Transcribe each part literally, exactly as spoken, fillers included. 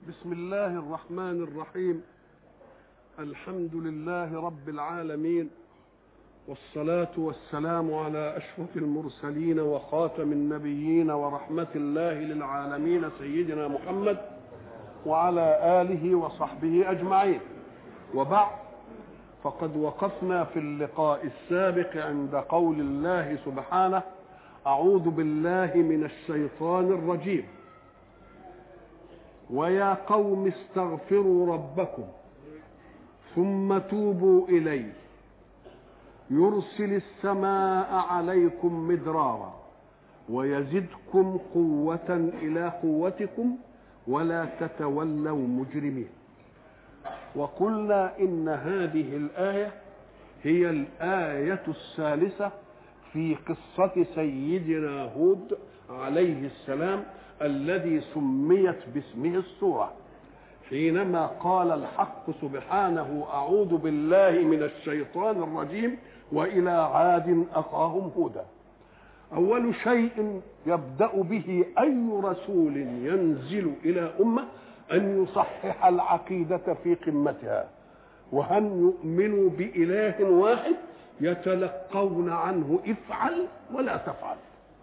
بسم الله الرحمن الرحيم. الحمد لله رب العالمين، والصلاة والسلام على أشرف المرسلين وخاتم النبيين ورحمة الله للعالمين سيدنا محمد وعلى آله وصحبه أجمعين. وبعد، فقد وقفنا في اللقاء السابق عند قول الله سبحانه: أعوذ بالله من الشيطان الرجيم. ويا قوم استغفروا ربكم ثم توبوا إليه يرسل السماء عليكم مدرارا ويزدكم قوة إلى قوتكم ولا تتولوا مجرمين. وقلنا إن هذه الآية هي الآية الثالثة في قصة سيدنا هود عليه السلام الذي سميت باسمه السورة، حينما قال الحق سبحانه: أعوذ بالله من الشيطان الرجيم وإلى عاد أخاهم هودا. أول شيء يبدأ به أي رسول ينزل إلى أمة أن يصحح العقيدة في قمتها، وأن يؤمنوا بإله واحد يتلقون عنه افعل ولا تفعل،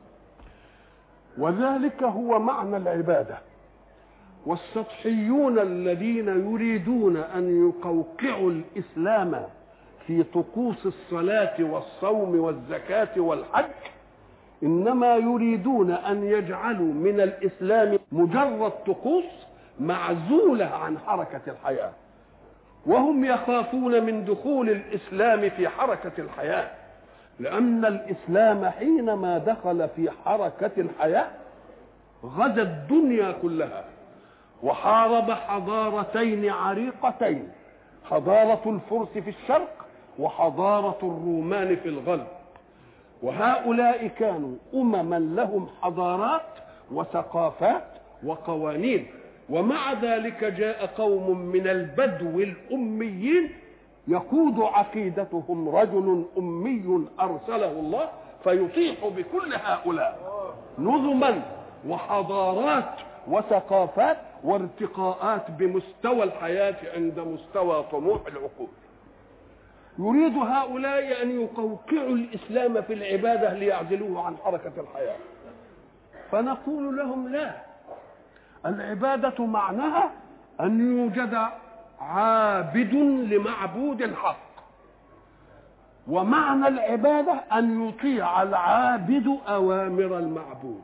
وذلك هو معنى العبادة. والسطحيون الذين يريدون أن يقوقعوا الإسلام في طقوس الصلاة والصوم والزكاة والحج إنما يريدون أن يجعلوا من الإسلام مجرد طقوس معزولة عن حركة الحياة، وهم يخافون من دخول الإسلام في حركة الحياة، لأن الإسلام حينما دخل في حركة الحياة غزا الدنيا كلها وحارب حضارتين عريقتين، حضارة الفرس في الشرق وحضارة الرومان في الغرب. وهؤلاء كانوا أمما لهم حضارات وثقافات وقوانين، ومع ذلك جاء قوم من البدو الأميين يقود عقيدتهم رجل أمي أرسله الله فيطيح بكل هؤلاء نظما وحضارات وثقافات وارتقاءات بمستوى الحياة عند مستوى طموح العقول. يريد هؤلاء أن يقوقعوا الإسلام في العبادة ليعزلوه عن حركة الحياة، فنقول لهم: لا، العبادة معناها أن يوجد عابد لمعبود حق، ومعنى العبادة أن يطيع العابد أوامر المعبود،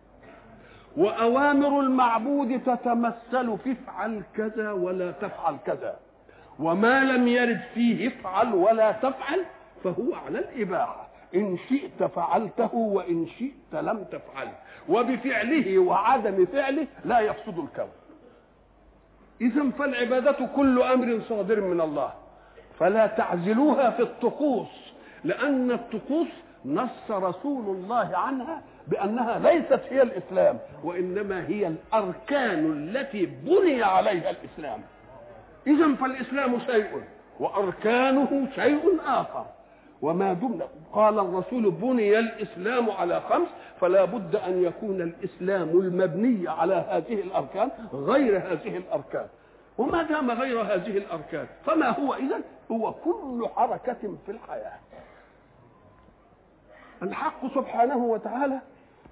وأوامر المعبود تتمثل في افعل كذا ولا تفعل كذا، وما لم يرد فيه افعل ولا تفعل فهو على الإباحة، إن شئت فعلته وإن شئت لم تفعله، وبفعله وعدم فعله لا يفسد الكون. إذن فالعبادة كل أمر صادر من الله، فلا تعزلوها في الطقوس، لأن الطقوس نص رسول الله عنها بأنها ليست هي الإسلام، وإنما هي الأركان التي بني عليها الإسلام. إذن فالإسلام شيء وأركانه شيء آخر، وما دمنا قال الرسول بني الإسلام على خمس، فلا بد أن يكون الإسلام المبني على هذه الأركان غير هذه الأركان، وما دام غير هذه الأركان فما هو إذن؟ هو كل حركة في الحياة. الحق سبحانه وتعالى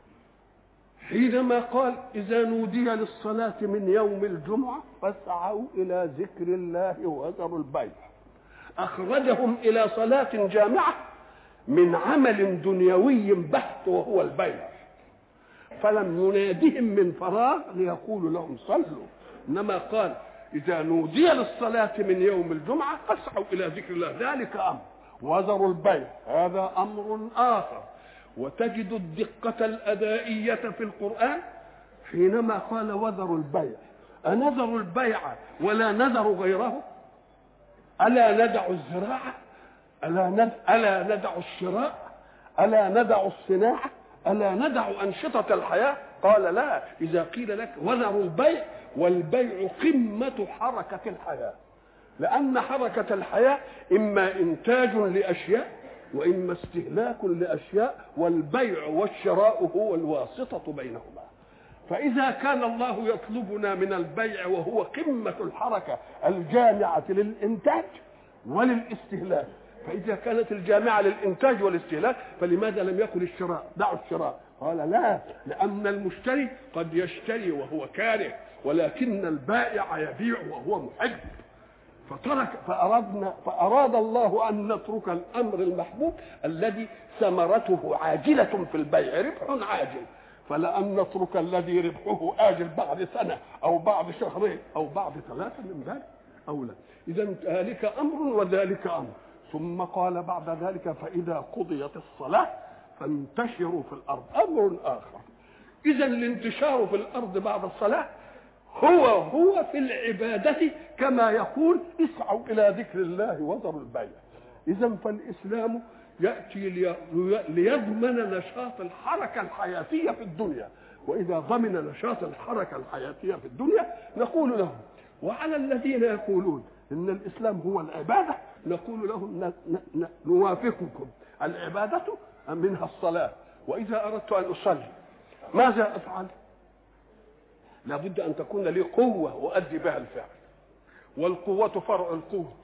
حينما قال: إذا نودي للصلاة من يوم الجمعة فاسعوا إلى ذكر الله وذروا البيع، أخرجهم إلى صلاة جامعة من عمل دنيوي بحت وهو البيع، فلم ينادهم من فراغ ليقول لهم صلوا، إنما قال: إذا نودي للصلاة من يوم الجمعة فاسعوا إلى ذكر الله، ذلك أمر، وذروا البيع هذا أمر آخر. وتجد الدقة الأدائية في القرآن حينما قال وذروا البيع، أنذر البيع ولا نذر غيره؟ ألا ندع الزراعة؟ ألا ند... ألا ندع الشراء؟ ألا ندع الصناعة؟ ألا ندع أنشطة الحياة؟ قال: لا، إذا قيل لك وذروا البيع، والبيع قمة حركة الحياة، لأن حركة الحياة إما إنتاج لأشياء وإما استهلاك لأشياء، والبيع والشراء هو الواسطة بينهما. فإذا كان الله يطلبنا من البيع وهو قمة الحركة الجامعة للإنتاج وللاستهلاك، فإذا كانت الجامعة للإنتاج والاستهلاك فلماذا لم يقل الشراء؟ دعوا الشراء. قال لا، لأن المشتري قد يشتري وهو كاره، ولكن البائع يبيع وهو محب. فترك فأردنا فأراد الله أن نترك الأمر المحبوب الذي ثمرته عاجلة في البيع، ربح عاجل، فلأن نترك الذي ربحه آجل بعد سنة أو بعد شهرين أو بعد ثلاثة من ذلك أولى. إذا ذلك أمر وذلك أمر. ثم قال بعد ذلك فإذا قضيت الصلاة فانتشروا في الأرض، أمر آخر. إذا الانتشار في الأرض بعد الصلاة هو هو في العبادة كما يقول اسعوا إلى ذكر الله وذروا البيع. إذا فالإسلام يأتي ليضمن نشاط الحركة الحياتية في الدنيا، وإذا ضمن نشاط الحركة الحياتية في الدنيا نقول لهم، وعلى الذين يقولون إن الإسلام هو العبادة نقول لهم نوافقكم، العبادة منها الصلاة، وإذا أردت أن أصلي ماذا أفعل؟ لابد أن تكون لي قوة وأدي بها الفعل، والقوة فرع القوت،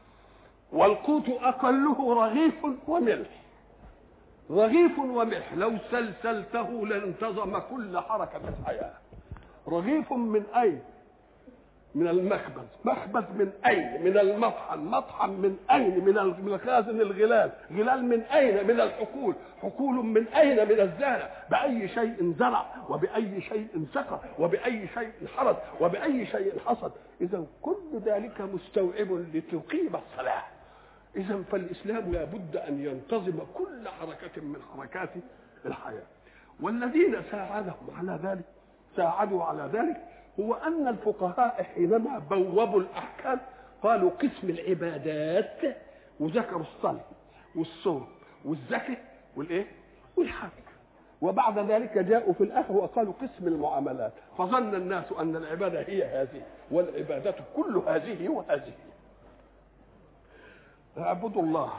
والقوت أقله رغيف وملح. رغيف وملح لو سلسلته لانتظم كل حركة الحياة. رغيف من أين؟ من المخبز. مخبز من أين؟ من المطحن. مطحن من أين؟ من الخازن الغلال. غلال من أين؟ من الحقول. حقول من أين؟ من الزارع. بأي شيء زرع، وبأي شيء سقى، وبأي شيء حرث، وبأي شيء حصد. إذا كل ذلك مستوعب لتقيم الصلاة. إذا فالإسلام لا بد أن ينتظم كل حركة من حركات الحياة. والذين ساعدهم على ذلك ساعدوا على ذلك هو أن الفقهاء حينما بوبوا الأحكام قالوا قسم العبادات، وذكروا الصلاة والصوم والزكاة والإيه والحج، وبعد ذلك جاءوا في الآخر وقالوا قسم المعاملات، فظن الناس أن العبادة هي هذه، والعبادات كل هذه وهذه. اعبدوا الله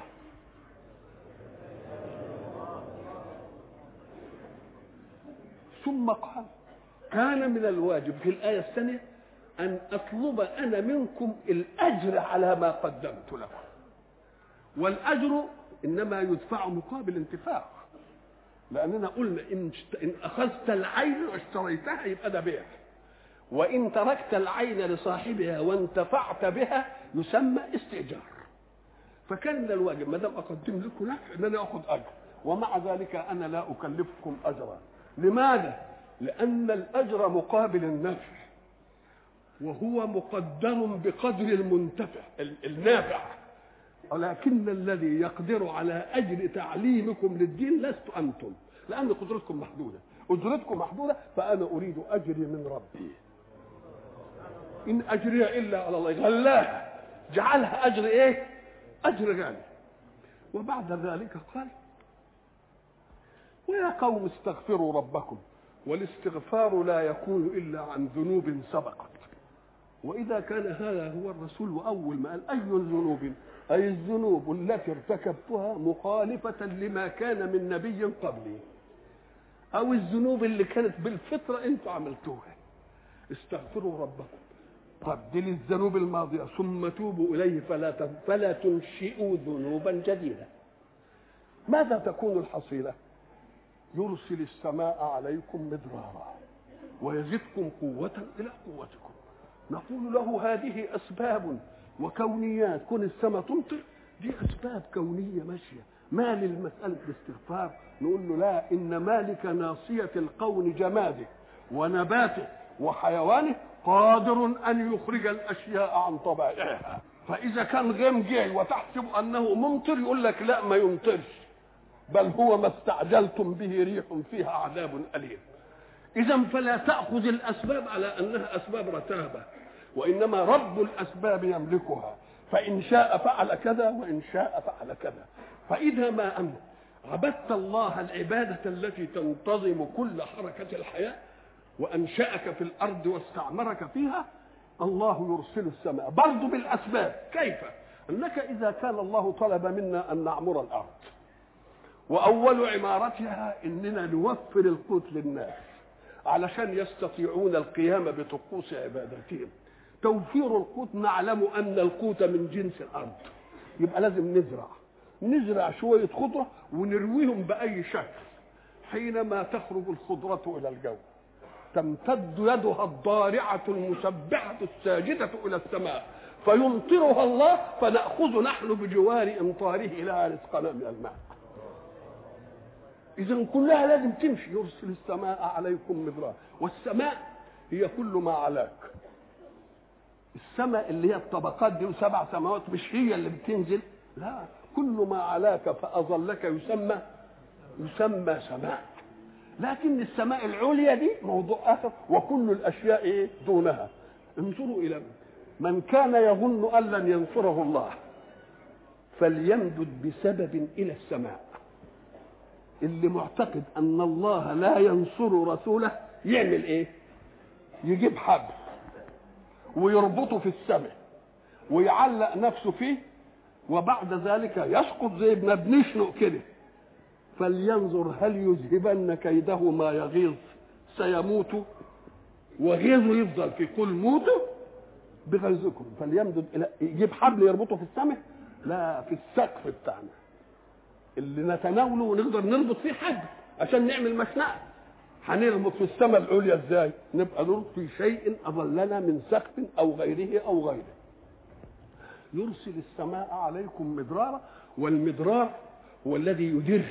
ثم قال كان من الواجب في الآية الثانية أن أطلب أنا منكم الأجر على ما قدمت لكم، والأجر إنما يدفع مقابل انتفاع، لأننا قلنا إن أخذت العين واشتريتها يبقى ده بيع، وإن تركت العين لصاحبها وانتفعت بها يسمى استئجار. فكان من الواجب ما دام أقدم لكم نفع إن أنا أخذ أجر، ومع ذلك أنا لا أكلفكم أجرا. لماذا؟ لأن الأجر مقابل النفع، وهو مقدر بقدر المنتفع النافع، ولكن الذي يقدر على أجر تعليمكم للدين لست أنتم، لأن قدرتكم محدودة، أجرتكم محدودة، فأنا أريد أجري من ربي. إن أجري إلا على الله، غلاها جعلها أجر إيه؟ أجر غالي. وبعد ذلك قال ويا قوم استغفروا ربكم، والاستغفار لا يكون إلا عن ذنوب سبقت. وإذا كان هذا هو الرسول وأول ما قال أي الذنوب، أي الذنوب التي ارتكبتها مخالفة لما كان من نبي قبلي، أو الذنوب اللي كانت بالفطرة أنتم عملتوها. استغفروا ربكم، قبل الذنوب الماضية ثم توبوا إليه فلا فلا تنشئوا ذنوبا جديدة. ماذا تكون الحصيلة؟ يرسل السماء عليكم مدرارا ويزدكم قوة إلى قوتكم. نقول له هذه أسباب وكونيات، كون السماء تمطر دي أسباب كونية ماشية، ما للمسألة باستغفار؟ نقول له لا، إن مالك ناصية القون جماده ونباته وحيوانه قادر أن يخرج الأشياء عن طبائعها. فإذا كان غيم جاي وتحسب أنه ممطر يقول لك لا ما يمطرش، بل هو ما استعجلتم به ريح فيها عذاب أليم. إذا فلا تأخذ الأسباب على أنها أسباب رتابة، وإنما رب الأسباب يملكها، فإن شاء فعل كذا وإن شاء فعل كذا. فإذا ما أن عبدت الله العبادة التي تنتظم كل حركة الحياة وأنشأك في الأرض واستعمرك فيها، الله يرسل السماء برضو بالأسباب. كيف؟ أنك إذا كان الله طلب منا أن نعمر الأرض وأول عمارتها إننا نوفر القوت للناس، علشان يستطيعون القيام بطقوس عبادتهم. توفير القوت، نعلم أن القوت من جنس الأرض، يبقى لازم نزرع نزرع شوية خضرة ونرويهم بأي شكل. حينما تخرج الخضرة إلى الجو تمتد يدها الضارعة المسبحة الساجدة إلى السماء فيمطرها الله، فنأخذ نحن بجوار إمطاره إلى رزقنا من الماء. إذن كلها لازم تمشي. يرسل السماء عليكم مدرارا، والسماء هي كل ما علاك. السماء اللي هي الطبقات دي وسبع سماوات، مش هي اللي بتنزل، لا، كل ما علاك فأظلك يسمى يسمى سماء. لكن السماء العليا دي موضوع آخر، وكل الأشياء إيه دونها. انظروا إلى من كان يظن أن لن ينصره الله فليمدد بسبب إلى السماء. اللي معتقد أن الله لا ينصر رسوله يعمل إيه؟ يجيب حبل ويربطه في السماء ويعلق نفسه فيه، وبعد ذلك يسقط زي ما بنشنق كده. فلينظر هل يذهبن كيده ما يغيظ، سيموت وغيظه يفضل في قل موتوا بغيظكم. فليمدد الى يجيب حبل يربطه في السماء، لا، في السقف بتاعنا اللي نتناوله ونقدر نربط فيه حبل عشان نعمل مشنقه. هنربط في السماء العليا ازاي؟ نبقى نربط في شيء اظلنا من سقف او غيره او غيره. يرسل السماء عليكم مدرارا، والمدرار هو الذي يدر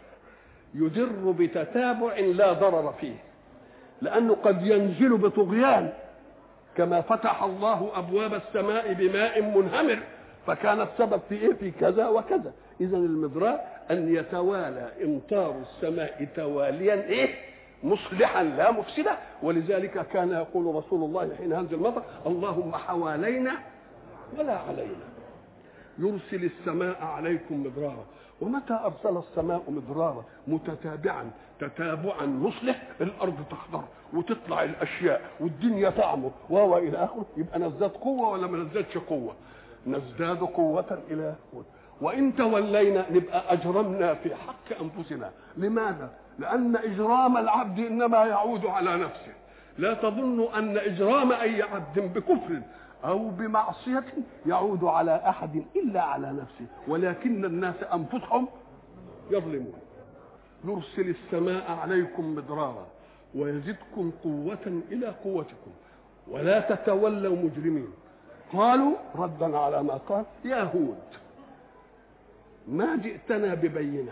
يدر بتتابع لا ضرر فيه، لأنه قد ينزل بطغيان كما فتح الله أبواب السماء بماء منهمر فكان السبب في إيه؟ في كذا وكذا. إذن المدرار أن يتوالى إمطار السماء تواليا إيه؟ مصلحا لا مفسدا. ولذلك كان يقول رسول الله حين ينزل المطر: اللهم حوالينا ولا علينا. يرسل السماء عليكم مدرارا. ومتى أرسل السماء مدرارا متتابعا تتابعا مصلح، الأرض تخضر وتطلع الأشياء والدنيا تعمر وهو إلى آخره، يبقى نزداد قوة ولا ما نزدادش قوة؟ نزداد قوة إلى قوة. وإن تولينا نبقى أجرمنا في حق أنفسنا. لماذا؟ لأن إجرام العبد إنما يعود على نفسه. لا تظن أن إجرام أي عبد بكفر أو بمعصية يعود على أحد إلا على نفسه، ولكن الناس أنفسهم يظلمون. يرسل السماء عليكم مدرارا ويزدكم قوة إلى قوتكم ولا تتولوا مجرمين. قالوا ردا على ما قال: يا هود ما جئتنا ببينة.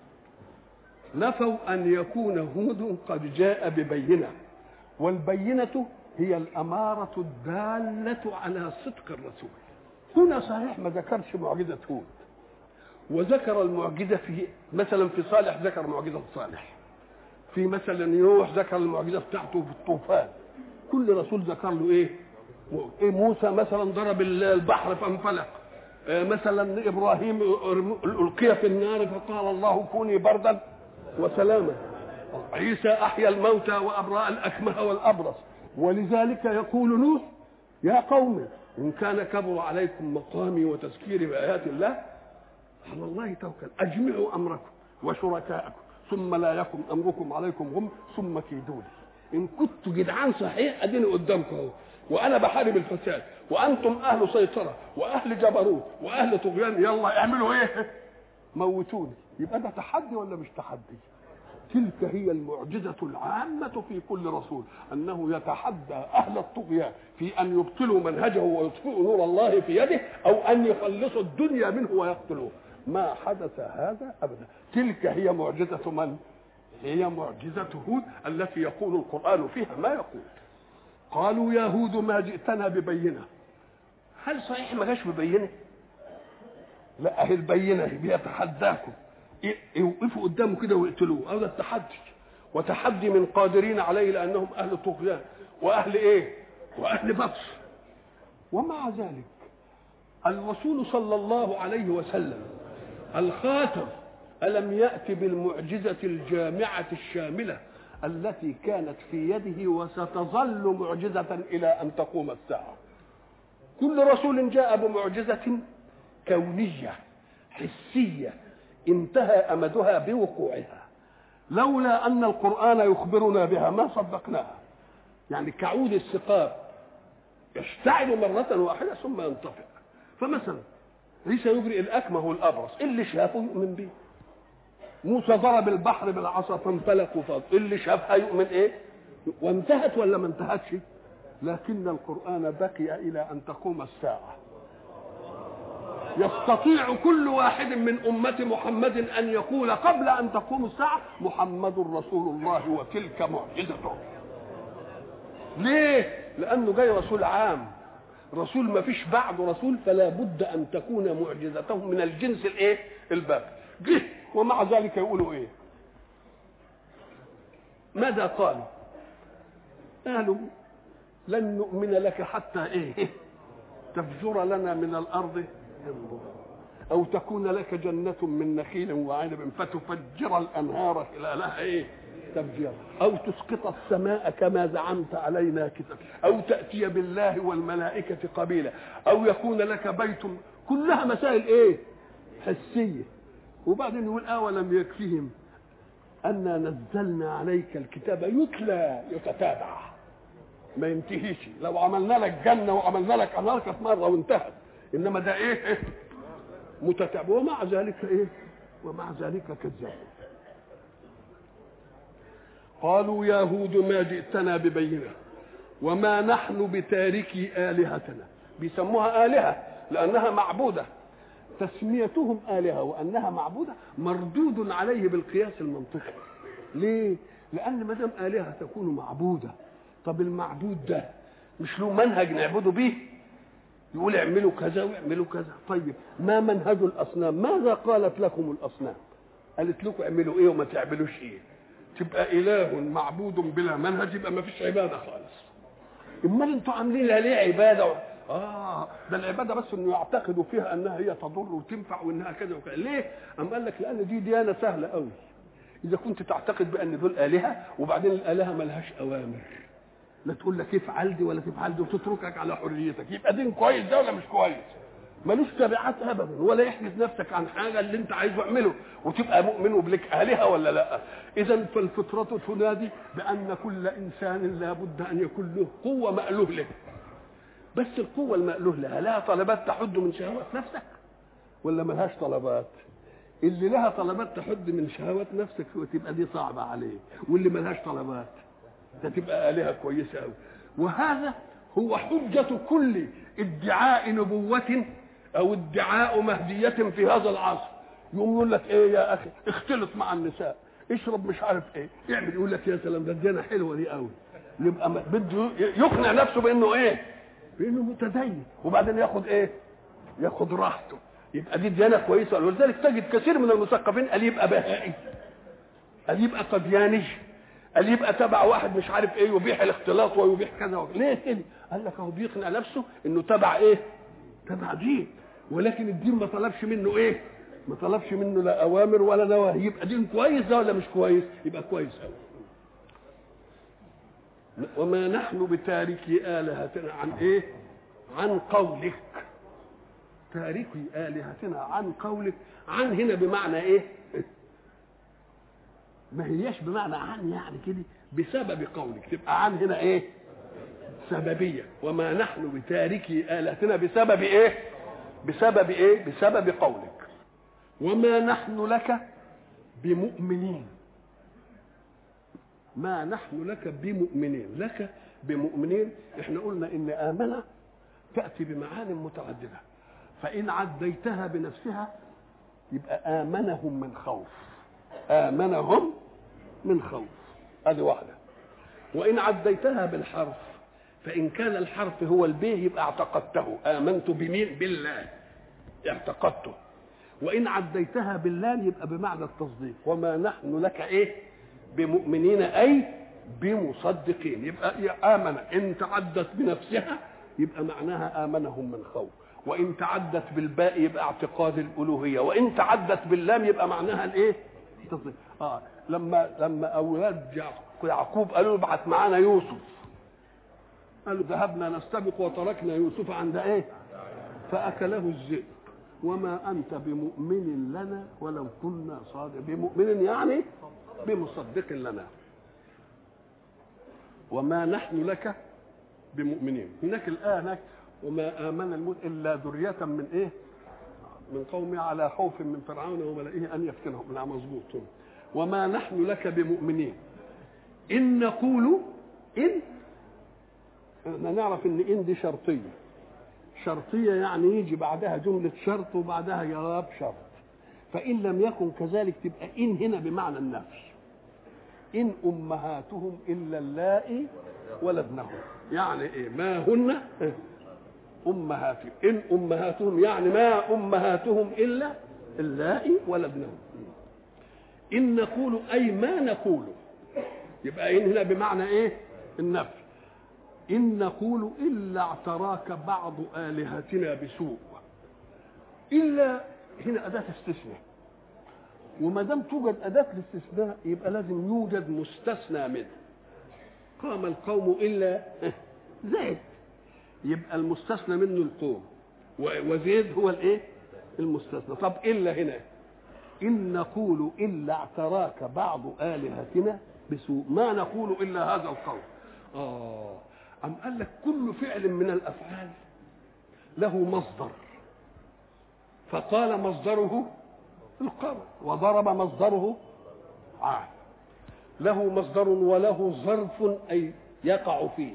نفوا أن يكون هود قد جاء ببينة، والبينة هي الأمارة الدالة على صدق الرسول. هنا صحيح ما ذكرش معجزة هود، وذكر المعجزة في مثلا في صالح ذكر معجزة صالح، في مثلا نوح ذكر المعجزة بتاعته في الطوفان. كل رسول ذكر له ايه؟ موسى مثلا ضرب البحر فانفلق، مثلا إبراهيم ألقي في النار فقال الله كوني بردا وسلاما، عيسى أحيا الموتى وأبرأ الأكمه والأبرص. ولذلك يقول نوح: يا قوم إن كان كبر عليكم مقامي وتذكيري بآيات الله على الله توكل، أجمعوا أمركم وشركاءكم ثم لا يكن أمركم عليكم غم ثم كيدوني. إن كنتوا جدعان صحيح أديني قدامكم أهو، وأنا بحارب الفساد وأنتم أهل سيطرة وأهل جبروت وأهل طغيان، يلا اعملوا إيه؟ موتوني. يبقى ده تحدي ولا مش تحدي؟ تلك هي المعجزة العامة في كل رسول، أنه يتحدى أهل الطغيان في أن يبطلوا منهجه ويطفئوا نور الله في يده، أو أن يخلصوا الدنيا منه ويقتلوه. ما حدث هذا أبدا. تلك هي معجزة من؟ هي معجزة هود التي يقول القرآن فيها ما يقول. قالوا يا هود ما جئتنا ببينة. هل صحيح ما جاش ببينة؟ لا، أهي البينة بيتحداكم، يوقفوا قدامه كده ويقتلوه. هذا التحدي، وتحدي من قادرين عليه لأنهم أهل طغيان وأهل إيه؟ وأهل بطش. ومع ذلك الرسول صلى الله عليه وسلم الخاتم ألم يأتي بالمعجزة الجامعة الشاملة التي كانت في يده وستظل معجزة إلى أن تقوم الساعة. كل رسول جاء بمعجزة كونية حسية انتهى أمدها بوقوعها، لولا أن القرآن يخبرنا بها ما صدقناها. يعني كعود السقاب يشتعل مرة واحدة ثم ينطفئ. فمثلا عيسى يجري الأكمه والأبرص، اللي شافه يؤمن به. موسى ضرب البحر بالعصا فانفلق وفاض، اللي شافها يؤمن ايه؟ وانتهت ولا ما انتهتش؟ لكن القرآن بقي إلى أن تقوم الساعة. يستطيع كل واحد من أمة محمد أن يقول قبل أن تقوم الساعة محمد رسول الله وتلك معجزته. ليه؟ لأنه جاي رسول عام، رسول ما فيش بعده رسول، فلا بد أن تكون معجزته من الجنس الايه؟ الباقي. جه ومع ذلك يقولوا ايه؟ ماذا قالوا؟ قالوا لن نؤمن لك حتى ايه؟ تفجر لنا من الارض او تكون لك جنة من نخيل وعنب فتفجر الانهار خلالها ايه؟ تفجيرا، او تسقط السماء كما زعمت علينا كتاب، او تأتي بالله والملائكة قبيلا، او يكون لك بيت. كلها مسائل ايه؟ حسية. وبعدين يقول اولم يكفيهم أنا نزلنا عليك الكتاب يتلى يتتابع، ما ينتهيش. لو عملنا لك جنة وعملنا لك أنهار كانت مرة وانتهت، إنما ده إيه؟ إيه؟ متتابع. ومع ذلك إيه؟ ومع ذلك كذبوا. قالوا يا هود ما جئتنا ببينة وما نحن بتاركي آلهتنا. بيسموها آلهة لأنها معبودة. تسميتهم آلهة وأنها معبودة مردود عليه بالقياس المنطقي. ليه؟ لأن ما دام آلهة تكون معبودة، طب المعبود ده مش له منهج نعبده به؟ يقول اعملوا كذا واعملوا كذا. طيب ما منهج الأصنام؟ ماذا قالت لكم الأصنام؟ قالت لكم اعملوا ايه وما تعملوش ايه. تبقى إله معبود بلا منهج يبقى ما فيش عبادة خالص. امال انتوا عاملين لها ليه عبادة؟ اه ده العباده بس انه يعتقدوا فيها انها هي تضر وتنفع وانها كذا وكذا. ليه؟ أم قال لك لان دي ديانه سهله قوي. اذا كنت تعتقد بان دول الهه وبعدين الالهه ما لهاش اوامر، لا تقول لك افعل دي ولا تفعل دي وتتركك على حريتك، يبقى دين كويس ده ولا مش كويس؟ ملوش تبعات ابدا، ولا يحجز نفسك عن حاجه اللي انت عايزه اعمله وتبقى مؤمن وبلك الهه ولا لا. اذا فالفطره تنادي بان كل انسان لابد ان يكون له قوه مألوه له. بس القوة المألوه لها لها طلبات تحد من شهوات نفسك ولا ملهاش طلبات؟ اللي لها طلبات تحد من شهوات نفسك وتبقى دي صعبة عليه، واللي ملهاش طلبات ده تبقى آلهة كويسة أوي. وهذا هو حجة كل ادعاء نبوة أو ادعاء مهدية في هذا العصر. يقوم يقول لك إيه يا أخي؟ اختلط مع النساء، اشرب مش عارف إيه، اعمل. يقول لك يا سلام ده الديانة حلوة دي أوي. يبقى بده يقنع نفسه بأنه إيه؟ بانه متدين، وبعدين ياخد ايه؟ ياخد راحته. يبقى دي ديانه كويسه. ولذلك تجد كثير من المثقفين قال يبقى بهائي، قال يبقى قدياني، قال يبقى تبع واحد مش عارف ايه ويبيح الاختلاط ويبيح كذا وكذا. ليه كده؟ قال لك هو بيقنع نفسه انه تبع ايه؟ تبع دين. ولكن الدين ما طلبش منه ايه؟ ما طلبش منه لا اوامر ولا نواهي. يبقى دين كويس ده ولا مش كويس؟ يبقى كويس قوي. وما نحن بتاركي آلهتنا عن ايه؟ عن قولك. تاركي آلهتنا عن قولك. عن هنا بمعنى ايه؟ ما هياش بمعنى عن يعني كده بسبب قولك. تبقى عن هنا ايه؟ سببية. وما نحن بتاركي آلهتنا بسبب ايه؟ بسبب ايه؟ بسبب قولك. وما نحن لك بمؤمنين. ما نحن لك بمؤمنين. لك بمؤمنين. احنا قلنا ان آمنة تأتي بمعان متعددة، فإن عديتها بنفسها يبقى آمنهم من خوف. آمنهم من خوف، هذه واحدة. وإن عديتها بالحرف فإن كان الحرف هو البيه يبقى اعتقدته. آمنت بمين؟ بالله، اعتقدته. وإن عديتها باللام يبقى بمعنى التصديق. وما نحن لك ايه؟ بمؤمنين أي بمصدقين. يبقى آمن إن تعدت بنفسها يبقى معناها آمنهم من خوف. وإن تعدت بالباء يبقى اعتقاد الألوهية. وإن تعدت باللام يبقى معناها الإيه؟ تصديق. آه لما لما أولاد يعقوب قالوا له ابعت معانا يوسف، قالوا ذهبنا نستبق وتركنا يوسف عند إيه؟ فأكله الذئب وما أنت بمؤمن لنا ولو كنا صادقين. بمؤمن يعني بمصدق لنا وما نحن لك بمؤمنين. هناك الآية هناك وما آمن المؤمن إلا ذرية من إيه؟ من قومه على خوف من فرعون وملئه أن يفتنهم. لا مظبوط. وما نحن لك بمؤمنين إن نقول إن احنا نعرف إن إن دي شرطية. شرطية يعني يجي بعدها جملة شرط وبعدها جواب شرط. فإن لم يكن كذلك تبقى إن هنا بمعنى النفي. إن أمهاتهم إلا اللائي ولدنهم. يعني إيه؟ ما هن أمهاتهم. إن أمهاتهم يعني ما أمهاتهم إلا اللائي ولدنهم. إن نقول أي ما نقول. يبقى إن هنا بمعنى إيه؟ النفي. إن نقول إلا اعتراك بعض آلهتنا بسوء. إلا هنا أداة استثناء. وما دام توجد أداة الاستثناء يبقى لازم يوجد مستثنى منه. قام القوم إلا زيد، يبقى المستثنى منه القوم وزيد هو الايه؟ المستثنى. طب إلا هنا إن نقول إلا اعتراك بعض آلهتنا بسوء. ما نقول إلا هذا القول. آه أم قال لك كل فعل من الأفعال له مصدر، فقال مصدره القول وضرب مصدره عاد. له مصدر وله ظرف أي يقع فيه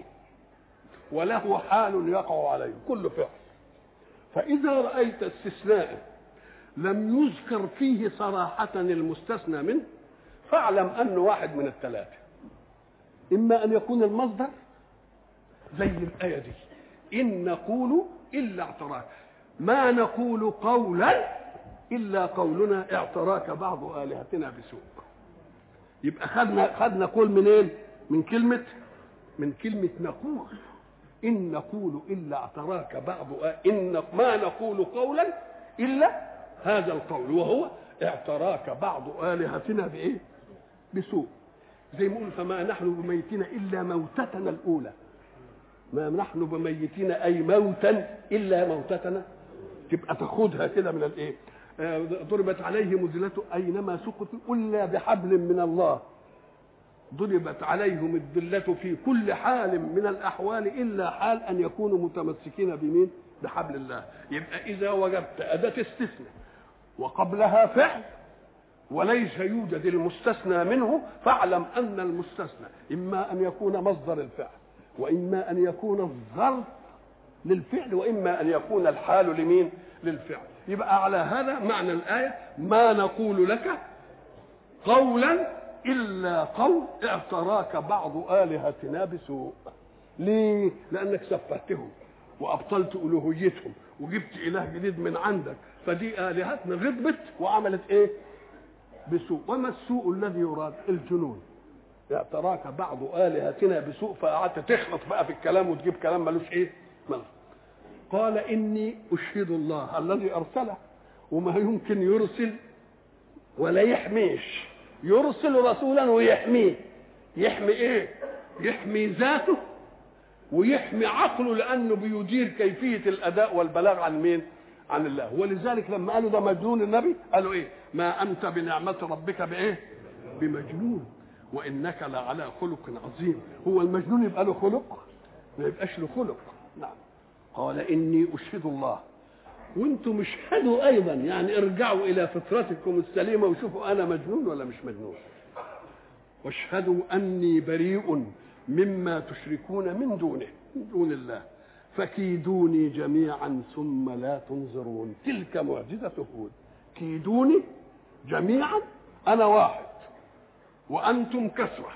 وله حال يقع عليه كل فعل. فإذا رأيت استثناء لم يذكر فيه صراحة المستثنى منه فاعلم أنه واحد من الثلاثة. إما أن يكون المصدر زي الآية دي إن نقول إلا اعتراك، ما نقول قولا إلا قولنا اعتراك بعض آلهتنا بسوء. يبقى خدنا خدنا قول منين؟ من كلمة من كلمة نقول. إن نقول إلا اعتراك بعض إن ما نقول قولا إلا هذا القول وهو اعتراك بعض آلهتنا بإيه؟ بسوء. زي ما يقول فما نحن بميتين إلا موتتنا الأولى. ما نحن بميتين أي موتا إلا موتتنا. تبقى تاخدها كده من الإيه؟ ضربت عليهم الذلة أينما سقطوا إلا بحبل من الله. ضربت عليهم الذلة في كل حال من الأحوال إلا حال أن يكونوا متمسكين بمين؟ بحبل الله. يبقى إذا وجدت أداة استثناء وقبلها فعل وليس يوجد المستثنى منه فاعلم أن المستثنى إما أن يكون مصدر الفعل وإما أن يكون الظرف للفعل وإما أن يكون الحال لمين؟ للفعل. يبقى على هذا معنى الآية ما نقول لك قولا إلا قول اعتراك بعض آلهتنا بسوء. ليه؟ لأنك سفهتهم وأبطلت ألوهيتهم وجبت إله جديد من عندك، فدي آلهتنا غضبت وعملت إيه؟ بسوء. وما السوء الذي يراد؟ الجنون. اعتراك بعض آلهتنا بسوء، فقعدت تخلط بقى في الكلام وتجيب كلام ملوش إيه؟ ملوش. قال إني أشهد الله الذي أرسله، وما يمكن يرسل ولا يحميش. يرسل رسولا ويحميه. يحمي إيه؟ يحمي ذاته ويحمي عقله لأنه بيدير كيفية الأداء والبلاغ عن مين؟ عن الله. ولذلك لما قالوا ده مجنون النبي قالوا إيه؟ ما أنت بنعمة ربك بإيه؟ بمجنون وإنك لعلى خلق عظيم. هو المجنون يبقى له خلق؟ ما يبقاش له خلق. نعم. قال إني أشهد الله وانتم اشهدوا أيضا، يعني ارجعوا إلى فطرتكم السليمة وشوفوا أنا مجنون ولا مش مجنون. واشهدوا أني بريء مما تشركون من دونه من دون الله فكيدوني جميعا ثم لا تنظرون. تلك معجزة هود. كيدوني جميعا، أنا واحد وأنتم كثرة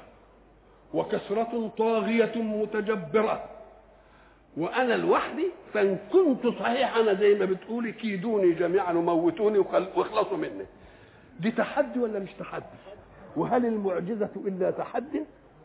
وكثرة طاغية متجبرة وأنا لوحدي، فإن كنت صحيح أنا زي ما بتقولي كيدوني جميعا وموتوني واخلصوا مني. دي تحدي ولا مش تحدي؟ وهل المعجزة إلا تحدي؟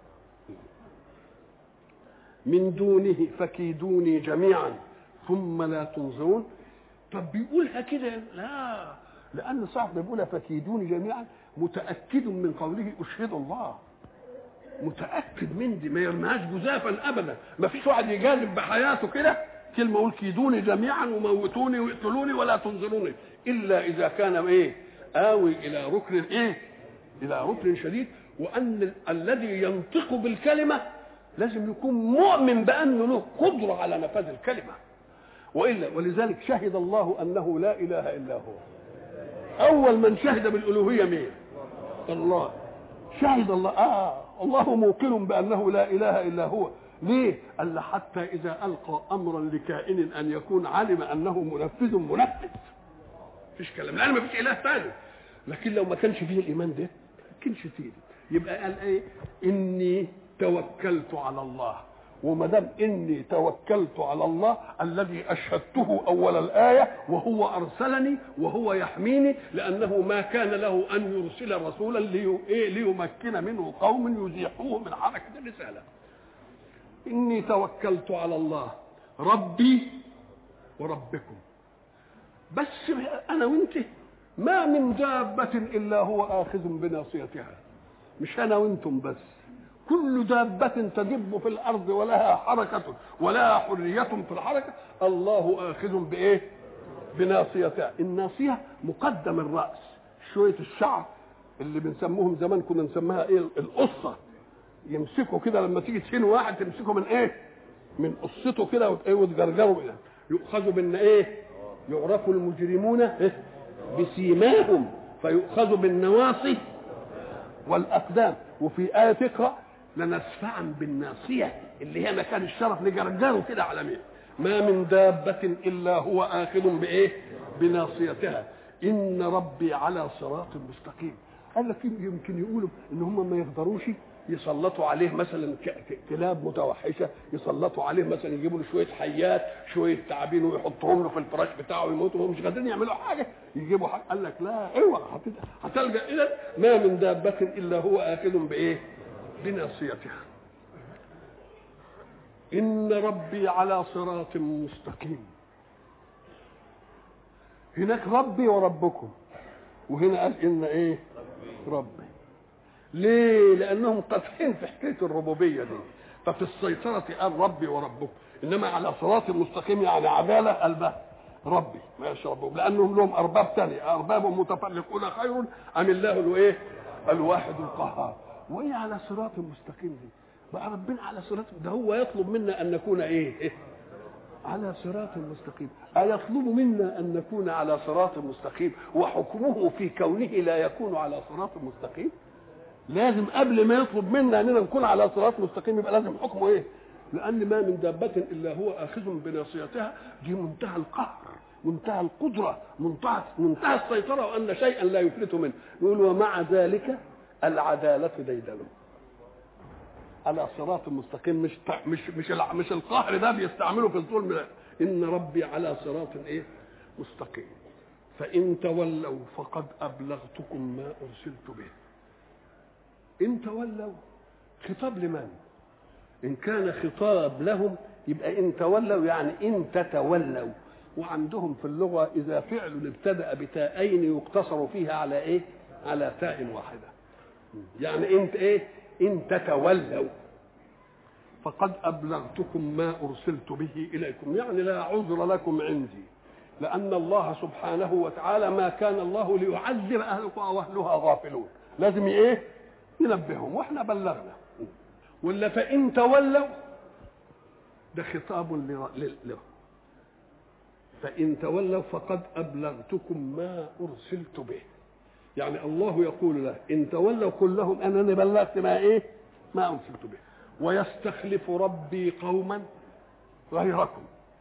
من دونه فكيدوني جميعا ثم لا تنظرون. طب بيقولها كده؟ لا، لأن صاحب بيقولها فكيدوني جميعا متأكد من قوله أشهد الله، متأكد من دي، ما يرميهاش جزافا أبدا. ما فيش واحد يجازف بحياته كده كلمة يقول كيدوني جميعا وموتوني ويقتلوني ولا تنظروني إلا إذا كان إيه؟ آوي إلى ركن إيه؟ الى ركن شديد، وان الذي ينطق بالكلمه لازم يكون مؤمن بانه له قدره على نفاذ الكلمه، والا ولذلك شهد الله انه لا اله الا هو. اول من شهد بالالوهيه مين؟ الله. شهد الله اه الله موقن بانه لا اله الا هو. ليه؟ قال حتى اذا القى امرا لكائن ان يكون علم انه منفذ منفذ، مفيش كلام، لان مفيش اله ثاني. لكن لو ما كانش فيه الايمان ده ما كانش فيه. يبقى قال ايه؟ اني توكلت على الله. وما دام اني توكلت على الله الذي اشهدته اول الايه وهو ارسلني وهو يحميني، لانه ما كان له ان يرسل رسولا لي إيه ليمكن منه قوم يزيحوه من حركه الرساله. اني توكلت على الله ربي وربكم. بس انا وانت ما من دابه الا هو اخذ بناصيتها. مش انا وانتم بس، كل دابة تدب في الأرض ولها حركة ولها حرية في الحركة الله آخذ بإيه؟ بناصيتها. الناصية مقدم الرأس، شوية الشعر اللي بنسموهم زمان كنا نسميها إيه؟ القصة. يمسكوا كده لما تيجي تشين واحد تمسكه من إيه؟ من قصته كده وتجرجروا كده. يؤخذوا بإن إيه؟ يعرف المجرمون إيه؟ بسيماهم فيؤخذوا بالنواصي والأقدام. وفي آية تقرأ لنسفعا بالناصية اللي هي مكان الشرف نجرجره كده على مين. ما من دابة إلا هو آخذ بإيه؟ بناصيتها. إن ربي على صراط مستقيم. قال لك يمكن يقولوا إن هم ما يقدروش يسلطوا عليه مثلا كلاب متوحشة، يسلطوا عليه مثلا يجيبوا له شوية حيات شوية تعابين ويحطهم له في الفراش بتاعه ويموتوا وهم مش قادرين يعملوا حاجة، يجيبوا حاجة. قال لك لا اوعى هتلجأ إلى ما من دابة إلا هو آخذ بإيه؟ بناصيتها. إن ربي على صراط مستقيم. هناك ربي وربكم، وهنا قال إن إيه؟ ربي. ليه؟ لأنهم قادحين في حكاية الربوبية دي، ففي السيطرة قال ربي وربكم، إنما على صراط مستقيم يعني عدالة قلبها ربي ما يشربهم، لأنهم لهم أرباب تانية، أرباب متفرقون خير أم الله الإيه؟ الواحد القهار. وإيه على صراط مستقيم دي؟ بقى ربنا على صراط، ده هو يطلب منا أن نكون إيه؟ إيه؟ على صراط مستقيم. أيطلب منا أن نكون على صراط مستقيم وحكمه في كونه لا يكون على صراط مستقيم؟ لازم قبل ما يطلب منا اننا نكون على صراط مستقيم يبقى لازم حكمه ايه؟ لان ما من دابه الا هو اخذ بناصيتها. دي منتهى القهر، منتهى القدره، منتهى منتهى السيطره، وان شيئا لا يفلت منه. يقول ومع ذلك العداله ديدنه على صراط مستقيم. مش مش مش مش القهر ده بيستعمله في الظلم. ان ربي على صراط ايه؟ مستقيم. فان تولوا فقد ابلغتكم ما ارسلت به. إن تولوا خطاب لمن؟ إن كان خطاب لهم يبقى إن تولوا يعني إن تتولوا. وعندهم في اللغة إذا فعل ابتدأ بتاءين يقتصر فيها على إيه؟ على تاء واحدة. يعني إنت إيه؟ إن تتولوا فقد أبلغتكم ما أرسلت به إليكم، يعني لا عذر لكم عندي، لأن الله سبحانه وتعالى ما كان الله ليعذب أهلكم وأهلها غافلون، لازم إيه؟ ينبههم، واحنا بلغنا. ولا فإن تولوا ده خطاب له. فإن تولوا فقد أبلغتكم ما أرسلت به. يعني الله يقول له إن تولوا قل لهم أنني بلغت ما إيه؟ ما أرسلت به. ويستخلف ربي قوما غيركم.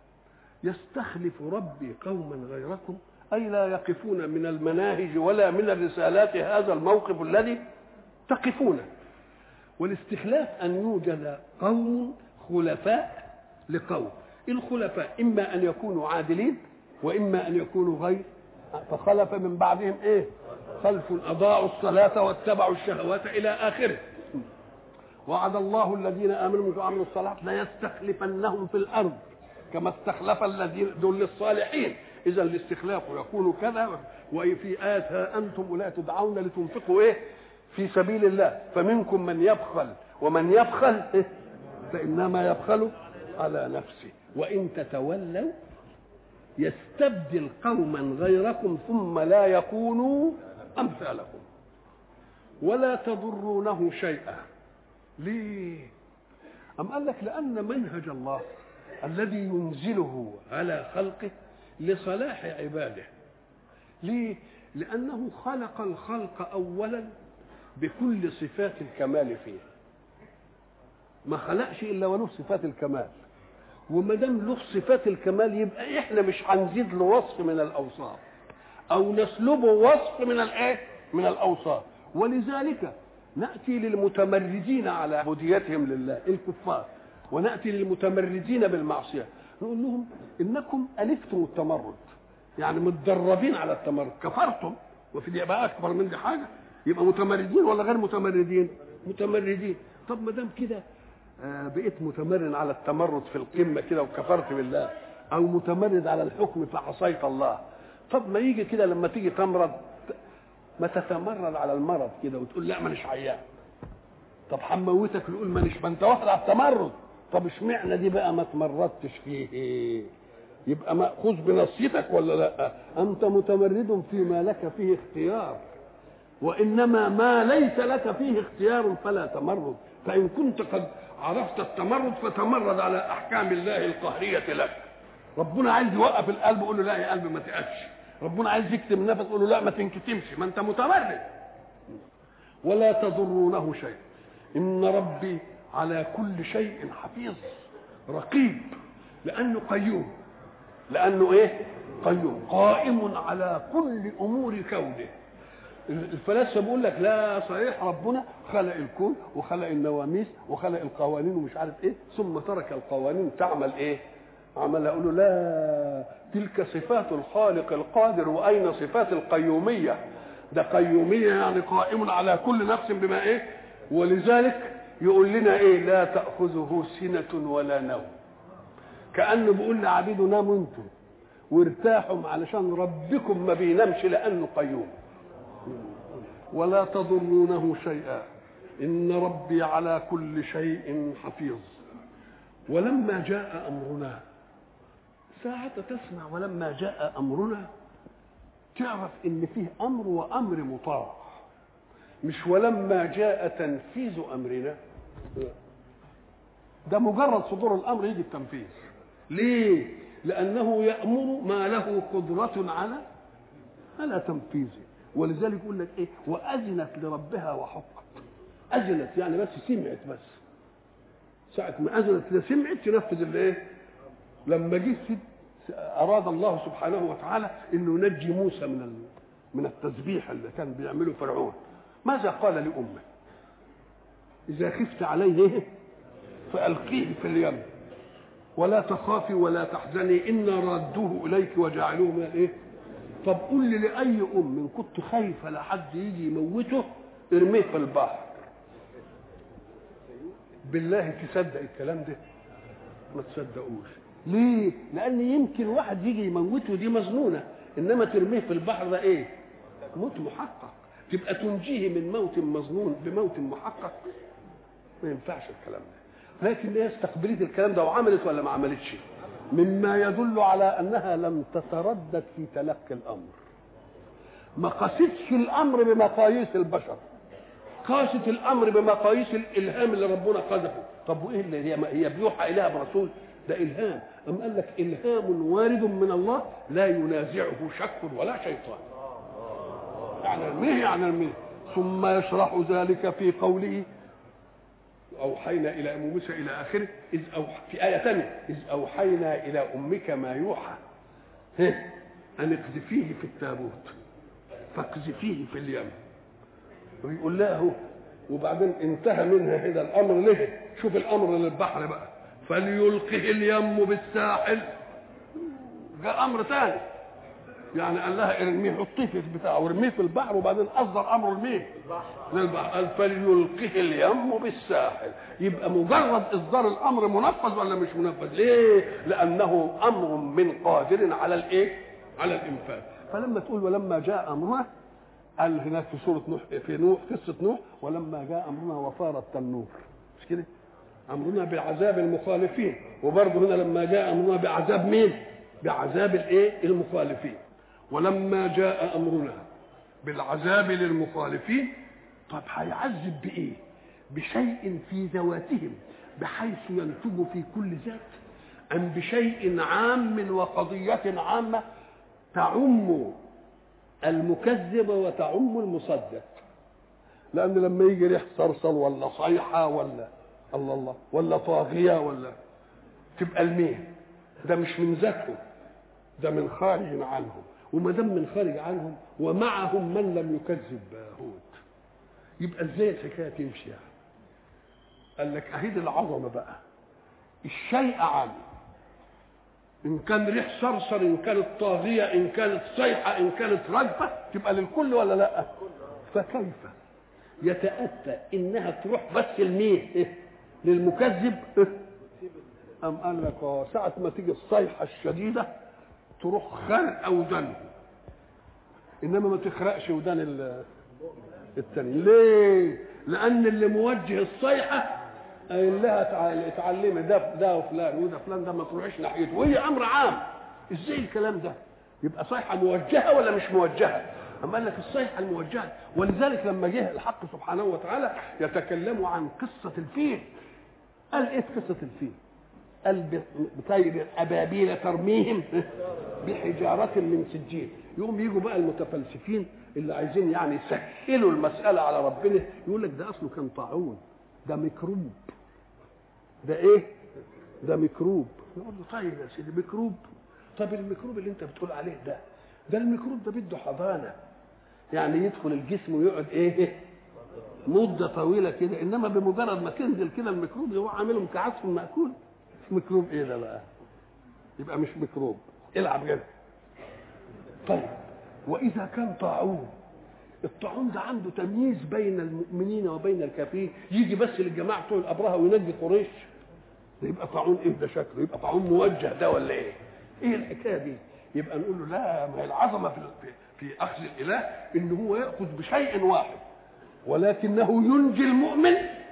يستخلف ربي قوما غيركم أي لا يقفون من المناهج ولا من الرسالات هذا الموقف الذي تقفون. والاستخلاف أن يوجد قوم خلفاء لقوم. الخلفاء إما أن يكونوا عادلين وإما أن يكونوا غير. فخلف من بعدهم إيه؟ خلف أضاعوا الصلاة واتبعوا الشهوات إلى آخره. وعد الله الذين آمنوا وعملوا الصالحات لا يستخلفنهم في الأرض كما استخلف الذين دول الصالحين. إذا الاستخلاف يكون كذا. وفي آيات ها أنتم لا تدعون لتنفقوا إيه؟ في سبيل الله فمنكم من يبخل ومن يبخل إيه؟ فإنما يبخل على نفسه. وإن تتولوا يستبدل قوما غيركم ثم لا يكونوا أمثالكم. ولا تضرونه شيئا. ليه؟ أم قال لك لأن منهج الله الذي ينزله على خلقه لصلاح عباده. ليه؟ لأنه خلق الخلق أولا بكل صفات الكمال فيه، ما خلقش إلا وله صفات الكمال، وما دام له صفات الكمال يبقى إحنا مش هنزيد له وصف من الأوصاف أو نسلبه وصف من الإيه؟ من الأوصاف. ولذلك نأتي للمتمردين على عبوديتهم لله الكفار، ونأتي للمتمردين بالمعصية نقول لهم إنكم ألفتم التمرد، يعني متدربين على التمرد، كفرتم وفي دي بقى أكبر من دي حاجة، يبقى متمردين ولا غير متمردين؟ متمردين. طب ما دام كده آه بقيت متمرد على التمرد في القمة كده وكفرت بالله، أو متمرد على الحكم فعصيت الله، طب ما يجي كده لما تيجي تمرض ما تتمرد على المرض كده وتقول لا مانيش عيان. طب حموتك نقول مانيش، ما انت واحد على التمرد. طب اشمعنى دي بقى ما تمردتش فيه؟ يبقى مأخوذ بنصيتك ولا لا؟ انت متمرد فيما لك فيه اختيار، وانما ما ليس لك فيه اختيار فلا تمرد. فان كنت قد عرفت التمرد فتمرد على احكام الله القهريه لك. ربنا عايز يوقف القلب يقول له لا يا قلب ما تقفش، ربنا عايز يكتم النفس يقول له لا ما تنكتمش، ما انت متمرد. ولا تضرونه شيء ان ربي على كل شيء حفيظ رقيب، لانه قيوم، لانه ايه؟ قيوم قائم على كل امور كونه. الفلاسفه بيقول لك لا صحيح ربنا خلق الكون وخلق النواميس وخلق القوانين ومش عارف ايه، ثم ترك القوانين تعمل ايه؟ عمل. اقول له لا، تلك صفات الخالق القادر، واين صفات القيوميه؟ ده قيوميه يعني قائم على كل نفس بما ايه. ولذلك يقول لنا ايه؟ لا تاخذه سنه ولا نوم، كانه بيقول لعبيده ناموا انتم وارتاحوا علشان ربكم ما بينامش لانه قيوم. ولا تضرونه شيئا ان ربي على كل شيء حفيظ. ولما جاء امرنا، ساعة تسمع ولما جاء امرنا تعرف ان فيه امر وامر مطاع، مش ولما جاء تنفيذ امرنا. ده مجرد صدور الامر يجي التنفيذ. ليه؟ لانه يامر ما له قدرة على على تنفيذه. ولذلك يقول لك ايه؟ واذنت لربها وحقت. اذنت يعني بس سمعت، بس ساعة ما اذنت سمعت تنفذ الايه؟ لما جه اراد الله سبحانه وتعالى انه ينجي موسى من من التسبيح اللي كان بيعمله فرعون، ماذا قال لامه؟ اذا خفت عليه فالقيه في اليم ولا تخافي ولا تحزني انا رادوه اليك وجعلوه من ايه؟ طب قول لي لاي ام ان كنت خايفه لحد يجي يموته ارميه في البحر، بالله تصدق الكلام ده؟ ما تصدقوش. ليه؟ لان يمكن واحد يجي يموته دي مظنونه، انما ترميه في البحر ده ايه؟ موت محقق. تبقى تنجيه من موت مظنون بموت محقق؟ ما ينفعش الكلام ده. لكن هي استقبلت الكلام ده وعملت ولا ما عملتش؟ مما يدل على انها لم تتردد في تلقي الامر، ما قاستش الامر بمقاييس البشر، قاست الامر بمقاييس الالهام اللي ربنا قذفه. طب وايه اللي هي هي بيوحى اليها برسول؟ ده الهام. ام قال لك الهام وارد من الله لا ينازعه شك ولا شيطان. يعني المه يعني المه. ثم يشرح ذلك في قوله اوحينا الى ام موسى الى اخره. اذ أوح... في ايه ثانيه اذ اوحينا الى امك ما يوحى ان اقذفيه في التابوت فاقذفيه في اليم. ويقول له وبعدين انتهى منها هذا الامر. ليه؟ شوف الامر للبحر بقى، فليلقه اليم بالساحل. جاء امر ثاني، يعني قال لها ارميه، حطيه في بتاعه وارميه في البحر، وبعدين اصدر امر لمين؟ للبحر. قال فليلقه اليم بالساحل. يبقى مجرد اصدار الامر منفذ ولا مش منفذ؟ ليه؟ لانه امر من قادر على الايه؟ على الانفاذ. فلما تقول ولما جاء امرنا، قال هناك في سوره نوح، في نوح قصه نوح، ولما جاء امرنا وفار التنور، مش كده؟ امرنا بعذاب المخالفين. وبرضه هنا لما جاء امرنا بعذاب مين؟ بعذاب الايه؟ المخالفين. ولما جاء امرنا بالعذاب للمخالفين، طب هيعذب بايه؟ بشيء في ذواتهم بحيث ينتج في كل ذات، ام بشيء عام وقضيه عامه تعم المكذب وتعم المصدق؟ لان لما يجي ريح صرصر ولا صيحه ولا الله الله ولا طاغيه ولا تبقى المين ده مش من ذاتهم، ده من خارج عنهم، وما دام من خارج عنهم ومعهم من لم يكذب هود، يبقى ازاي الحكايه تمشي يعني؟ قال لك اهيد العظمه بقى، الشيء عام، ان كان ريح صرصر، ان كانت طاغيه، ان كانت صيحه، ان كانت رجفه، تبقى للكل ولا لا؟ فكيف يتاتى انها تروح بس لمين؟ للمكذب؟ أم قال لك ساعة ما تيجي الصيحة الشديدة تروح خرق ودانه، إنما ما تخرقش ودان التاني. ليه؟ لأن اللي موجه الصيحة قايل لها اتعلمي ده ده وفلان وده فلان، ده ما تروحش ناحيته، وهي أمر عام. إزاي الكلام ده؟ يبقى صيحة موجهة ولا مش موجهة؟ أما قال لك الصيحة الموجهة. ولذلك لما جه الحق سبحانه وتعالى يتكلم عن قصة الفيل، قال إيه قصة الفيل؟ قال بطير أبابيل ترميهم بحجارة من سجيل. يقوم يجوا بقى المتفلسفين اللي عايزين يعني يسهلوا المسألة على ربنا، يقول لك ده أصله كان طاعون، ده ميكروب، ده إيه؟ ده ميكروب. يقول له طيب يا سيدي ميكروب، طب الميكروب اللي أنت بتقول عليه ده، ده الميكروب ده بده حضانة، يعني يدخل الجسم ويقعد إيه؟ مدة طويلة كده، إنما بمجرد ما تنزل كده الميكروب هو عاملهم كعصف مأكول. ميكروب ايه ده بقى؟ يبقى مش ميكروب، العب كده. طيب واذا كان طاعون، الطاعون ده عنده تمييز بين المؤمنين وبين الكافرين، يجي بس للجماعه بتوع الابرهه وينجي قريش، ده يبقى طاعون ايه ده شكله؟ يبقى طاعون موجه ده ولا ايه؟ ايه الحكايه دي؟ يبقى نقول له لا، ما هي العظمه في في اخذ الاله ان هو ياخذ بشيء واحد ولكنه ينجي المؤمن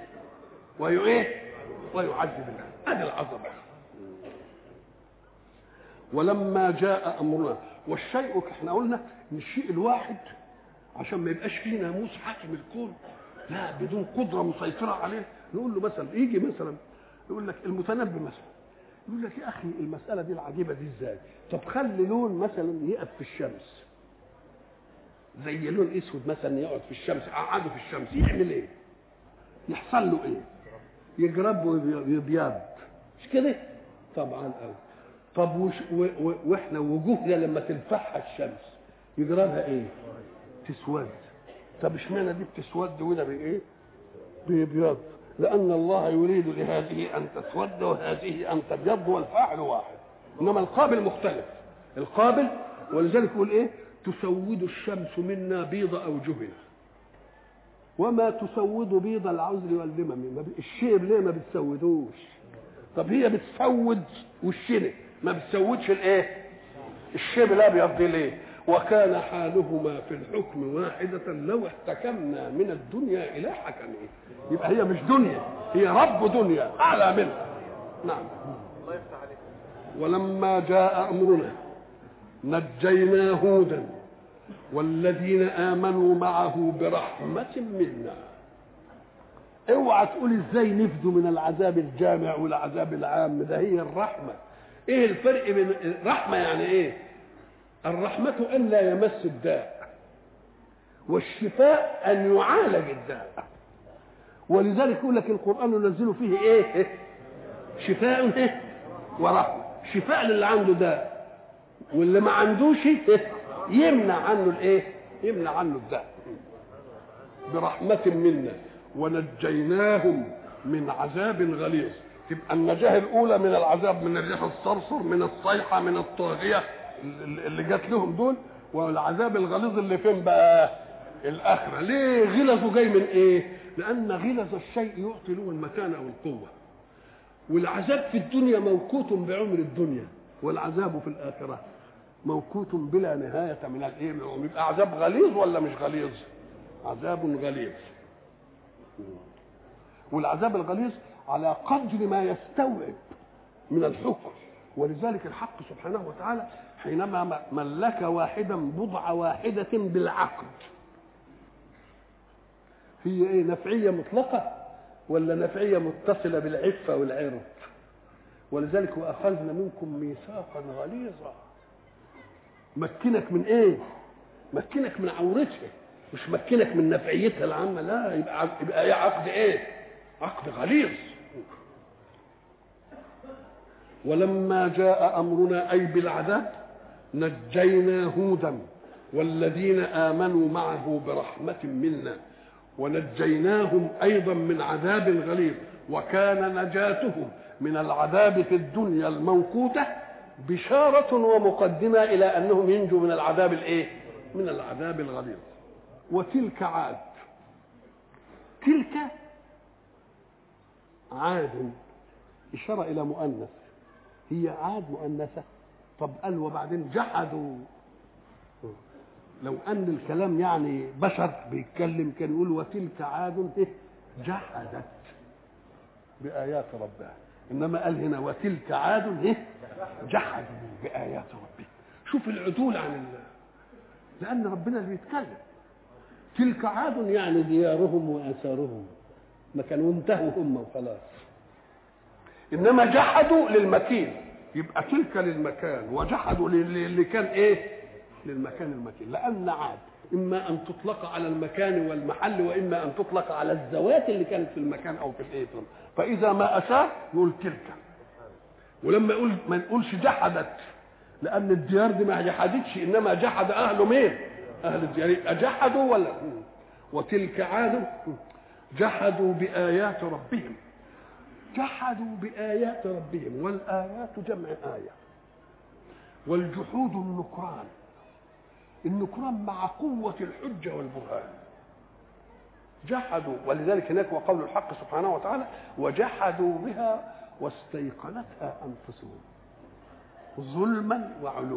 ويؤيه ويعذب الله. هذه العظمه. ولما جاء امرنا، والشيء احنا قلنا ان الشيء الواحد عشان ما يبقاش فيه ناموس حاكم الكون، لا بدون قدره مسيطره عليه، نقول له مثلا يجي مثلا يقول لك المتنبي مثلا يقول لك يا اخي المساله دي العجيبه دي ازاي؟ طب خلي لون مثلا يقف في الشمس زي لون اسود مثلا يقعد في الشمس، قعده في الشمس، يعمل ايه؟ يحصل له ايه؟ يجرب ويبيض، مش كده؟ طبعا قوي. طب وش و و واحنا وجوهنا لما تلفحها الشمس يجربها ايه؟ تسود. طب اشمعنى دي بتسود وده بايه؟ بيبيض. لان الله يريد لهذه ان تسود وهذه ان تبيض، والفاعل واحد، انما القابل مختلف. القابل ولذلك يقول ايه؟ تسود الشمس منا بيض اوجهنا وما تسود بيض العذر والذمم. الشيء ليه ما بتسودوش؟ طب هي بتسود والشنه ما بتسودش الايه؟ الشيب الابيض دي ليه؟ وكان حالهما في الحكم واحدة لو احتكمنا من الدنيا الى حكمه. يبقى هي مش دنيا، هي رب دنيا اعلى منها. نعم. الله يفتح عليك. ولما جاء امرنا نجينا هودا والذين امنوا معه برحمة منا. اوعى تقول ازاي نفدوا من العذاب الجامع والعذاب العام، ده هي الرحمة. ايه الفرق بين الرحمة؟ يعني ايه؟ الرحمة ان لا يمس الداء، والشفاء ان يعالج الداء. ولذلك يقول لك القرآن ينزل فيه ايه؟ شفاء ايه؟ ورحمة. شفاء للي عنده داء، واللي ما عندوش يمنع عنه الايه؟ يمنع عنه الداء. برحمة منا ونجيناهم من عذاب غليظ. تبقى النجاة الأولى من العذاب، من الريح الصرصر، من الصيحة، من الطاغية اللي جات لهم دول، والعذاب الغليظ اللي فين بقى؟ الآخرة. ليه غلظه جاي من إيه؟ لأن غلظ الشيء يعطي له المكانة والقوة. والعذاب في الدنيا موقوت بعمر الدنيا، والعذاب في الآخرة موقوت بلا نهاية من الإيه؟ يبقى عذاب غليظ ولا مش غليظ؟ عذاب غليظ. والعذاب الغليظ على قدر ما يستوعب من الحكم. ولذلك الحق سبحانه وتعالى حينما ملك واحدا بضع واحدة بالعقد، هي ايه؟ نفعيه مطلقه ولا نفعيه متصله بالعفه والعرض؟ ولذلك واخذنا منكم ميثاقا غليظا. مكنك من ايه؟ مكنك من عورتها، مش مكنك من نفعيتها العامه، لا. يبقى يبقى ايه؟ عقد ايه؟ عقد غليظ. ولما جاء امرنا اي بالعذاب نجينا هودا والذين امنوا معه برحمه منا ونجيناهم ايضا من عذاب غليظ، وكان نجاتهم من العذاب في الدنيا الموقوته بشاره ومقدمه الى انهم ينجوا من العذاب الايه؟ من العذاب الغليظ. وتلك عاد، تلك عاد اشاره الى مؤنث، هي عاد مؤنثه. طب قال وبعدين جحدوا، لو ان الكلام يعني بشر بيتكلم كان يقول وتلك عاد جحدت بايات ربها، انما قال هنا وتلك عاد جحدوا بايات ربها. شوف العدول عن الله، لان ربنا اللي بيتكلم. تلك عاد يعني ديارهم واثارهم، ما كانوا انتهوا هم وخلاص. انما جحدوا للمكين، يبقى تلك للمكان وجحدوا اللي كان ايه؟ للمكان المكين. لان عاد اما ان تطلق على المكان والمحل، واما ان تطلق على الذوات اللي كانت في المكان او في الايه. فاذا ما اشار يقول تلك، ولما يقول ما نقولش جحدت، لان الديار دي ما جحدتش، انما جحد اهله مين؟ اهل الديار. يبقى جحدوا ولا؟ وتلك عاد جحدوا بايات ربهم. جحدوا بآيات ربهم، والآيات جمع آية، والجحود النكران. النكران مع قوة الحجة والبرهان. جحدوا، ولذلك هناك وقول الحق سبحانه وتعالى وجحدوا بها واستيقنتها أنفسهم ظلما وعلوا.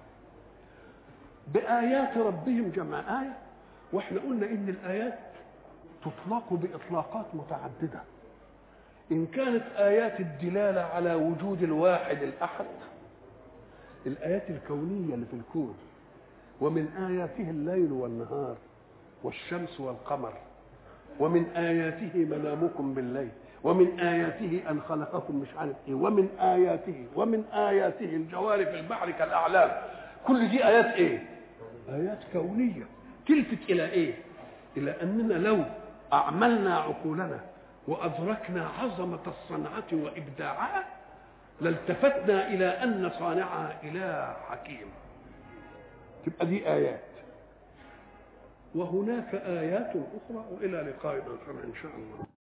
بآيات ربهم جمع آية، واحنا قلنا إن الآيات تطلق بإطلاقات متعددة. إن كانت آيات الدلالة على وجود الواحد الأحد، الآيات الكونية اللي في الكون، ومن آياته الليل والنهار والشمس والقمر، ومن آياته منامكم بالليل، ومن آياته أن خلقكم مش عارف إيه، ومن آياته ومن آياته الجوار في البحر كالأعلام. كل دي آيات إيه؟ آيات كونية تلفت إلى إيه؟ إلى أننا لو أعملنا عقولنا وأدركنا عظمة الصنعة وإبداعها لالتفتنا إلى أن صانعها إله حكيم. تبقى دي آيات. وهناك آيات أخرى، وإلى لقاء آخر إن شاء الله.